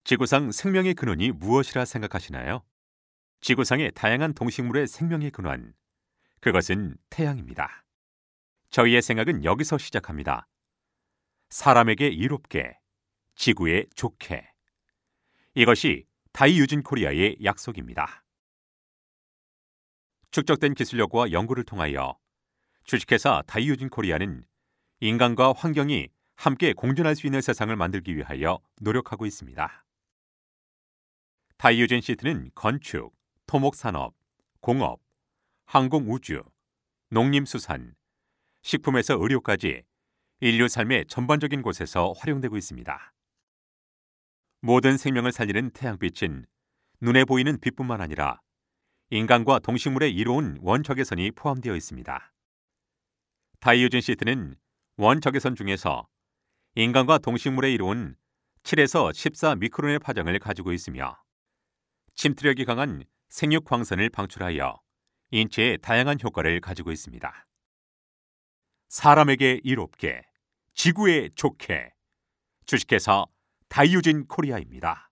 지구상 생명의 근원이 무엇이라 생각하시나요? 지구상의 다양한 동식물의 생명의 근원, 그것은 태양입니다. 저희의 생각은 여기서 시작합니다. 사람에게 이롭게, 지구에 좋게. 이것이 다이유진 코리아의 약속입니다. 축적된 기술력과 연구를 통하여 주식회사 다이유진 코리아는 인간과 환경이 함께 공존할 수 있는 세상을 만들기 위하여 노력하고 있습니다. 다이유진 시트는 건축, 토목산업, 공업, 항공우주, 농림수산, 식품에서 의료까지 인류 삶의 전반적인 곳에서 활용되고 있습니다. 모든 생명을 살리는 태양빛은 눈에 보이는 빛뿐만 아니라 인간과 동식물의 이로운 원적외선이 포함되어 있습니다. 다이유진 시트는 원적외선 중에서 인간과 동식물에 이로운 7에서 14 미크론의 파장을 가지고 있으며 침투력이 강한 생육 광선을 방출하여 인체에 다양한 효과를 가지고 있습니다. 사람에게 이롭게, 지구에 좋게. 주식회사 다이유진 코리아입니다.